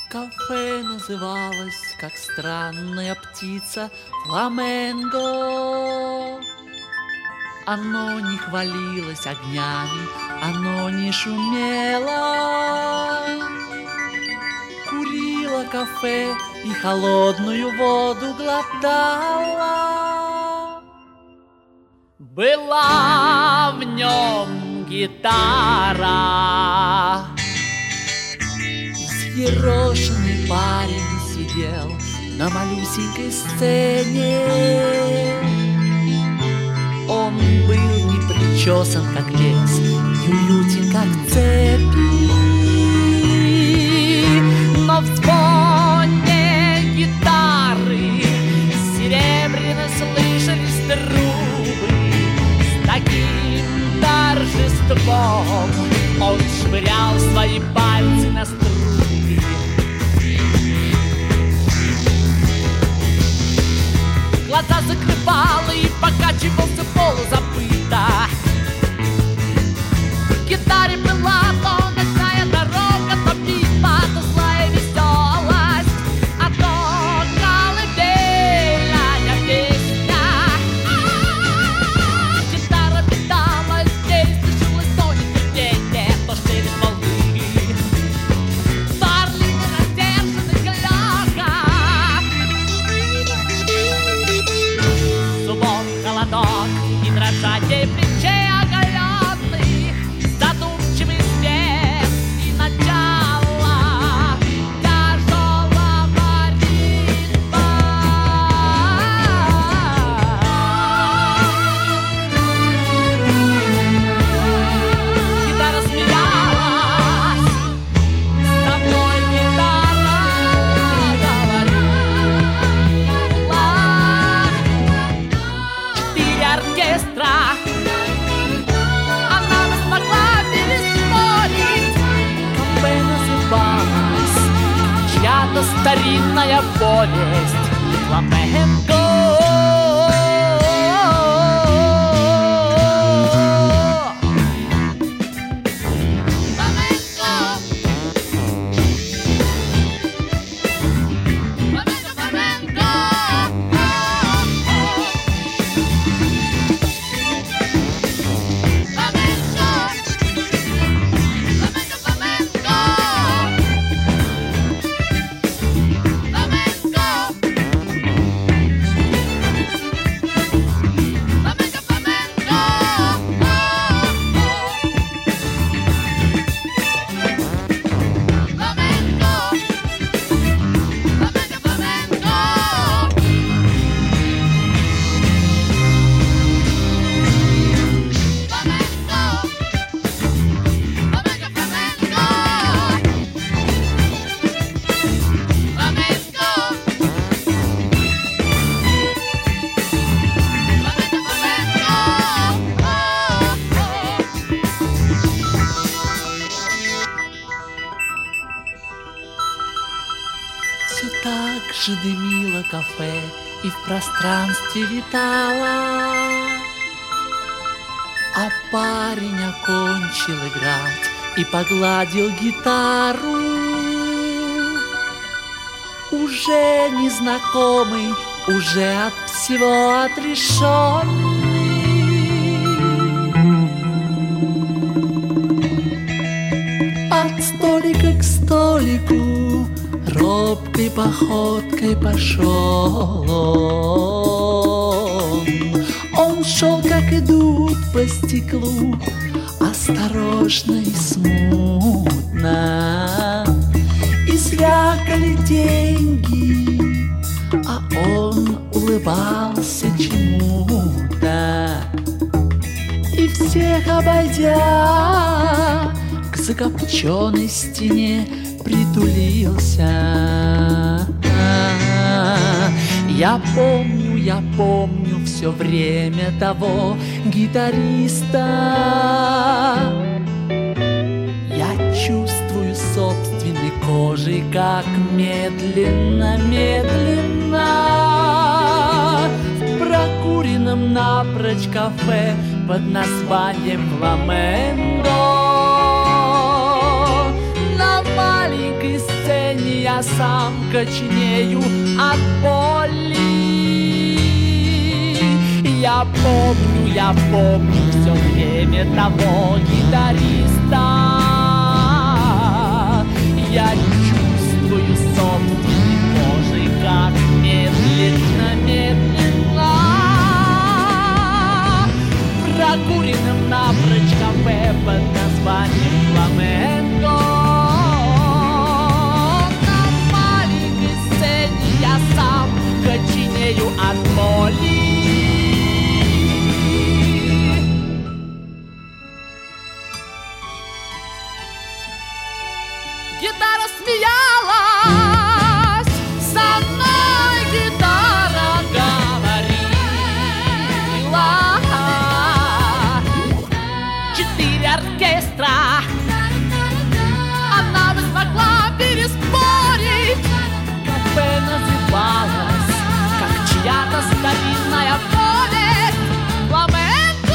Кафе называлось, как странная птица, фламенго. Оно не хвалилось огнями, оно не шумело. Курило кафе и холодную воду глотало. Была в нем гитара. Взъерошенный парень сидел на малюсенькой сцене. Он был не причесан, как лес, и уютен, как цепи. Но в звоне гитары серебряно слышались трубы. С таким торжеством он швырял свои пальцы на струны. Глаза закрывал и покачивался полузабыто. В гитаре была то ночная дорога, то битва, то злая веселость, а то колыбельная песня. Гитара питалась, здесь слышалось то нетерпение, то шелест волны. Старлинг раздержанный клёка. Зубов холодок и дрожание плечей оголенных, задумчивый свет и начало тяжелого ритма. Гитара смеялась, с тобой гитара говорила. 4 оркестра, она не смогла переспорить. Кафе называлась, чья-то старинная повесть, фламенго. Все так же дымило кафе и в пространстве витало. А парень окончил играть и погладил гитару. Уже незнакомый, уже от всего отрешенный. От столика к столику робкой походкой пошел он. Он шел, как идут по стеклу, осторожно и смутно. И звякали деньги, а он улыбался чему-то. И всех обойдя, к закопченной стене притулился. Я помню все время того гитариста. Я чувствую собственной кожей, как медленно, медленно в прокуренном напрочь кафе под названием «Фламенго» на маленькой сцене я я сам коченею от боли. Я помню все время того гитариста. Я чувствую собственной кожей, как медленно, медленно прокуренным напрочь кафе под названием «Фламенко». На маленькой сцене я сам коченею от боли. Гитара смеялась со мной, гитара говорила. 4 оркестра она бы смогла переспорить. Кафе называлось, как чья-то старинная повесть, «Фламенко».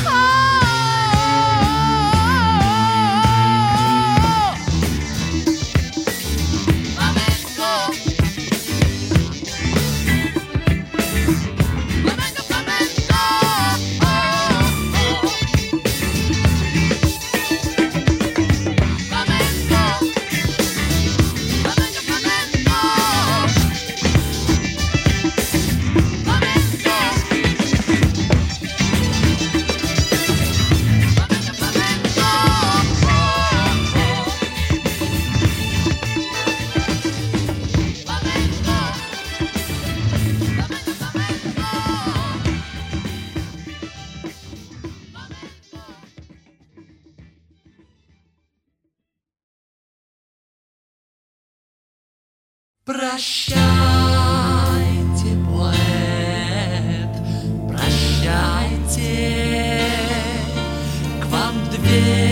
Прощайте, поэт, прощайте, к вам дверь